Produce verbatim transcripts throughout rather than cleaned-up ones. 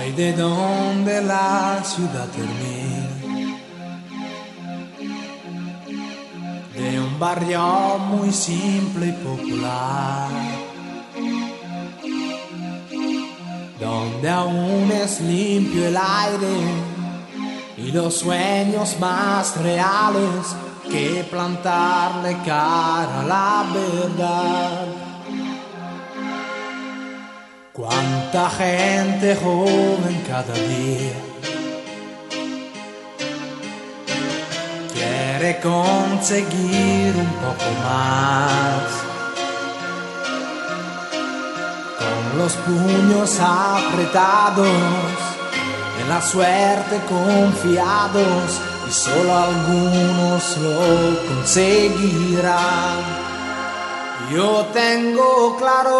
Soy de donde la ciudad termina, de un barrio muy simple y popular, donde aún es limpio el aire y los sueños más reales que plantarle cara a la verdad. Cuánta gente joven cada día quiere conseguir un poco más, con los puños apretados, en la suerte confiados, y solo algunos lo conseguirán. Yo tengo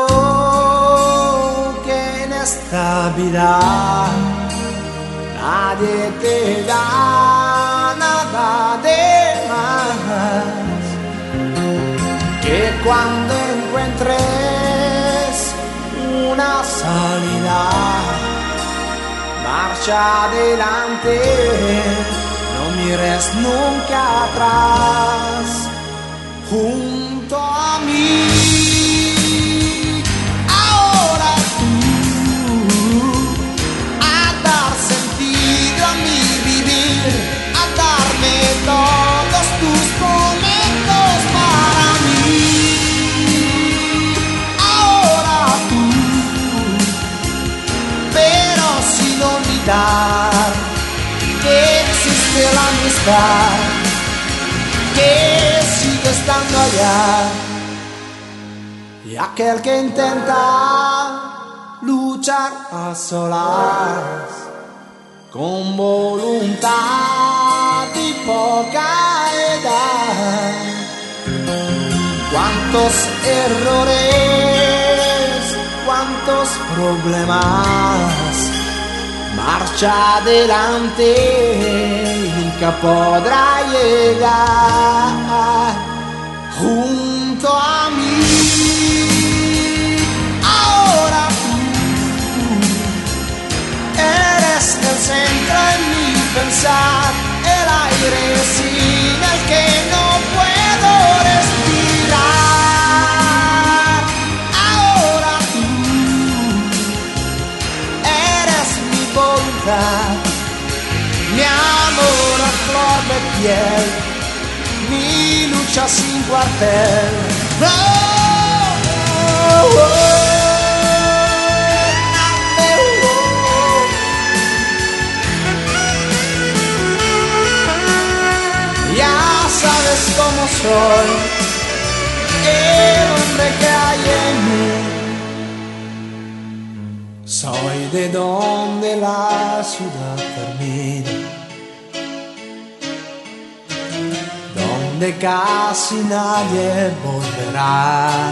claro que en esta vida nadie te da nada de más, que cuando encuentres una salida, marcha adelante, no mires nunca atrás. Junto a mí, ahora tú, a dar sentido a mi vivir, a darme todos tus momentos para mí. Ahora tú, pero sin olvidar que existe la amistad, que sigue estando allá, y aquel que intenta luchar a solas, con voluntad y poca edad. Cuántos errores, cuántos problemas, marcha adelante y nunca podrá llegar junto a mí. Ahora tú eres el centro en mi pensar, el aire sin el que no puedo respirar. Ahora tú eres mi voluntad, mi amor a flor de piel, mi lucha sin cuartel. Oh, oh, oh, oh. Ya sabes cómo soy, el hombre que hay en mí. Soy de donde la ciudad termina, donde casi nadie volverá,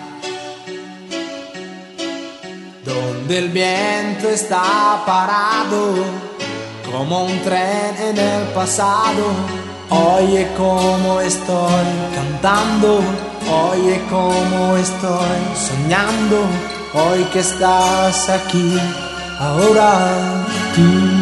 donde el viento está parado como un tren en el pasado. Oye cómo estoy cantando, oye cómo estoy soñando, hoy que estás aquí, ahora tú.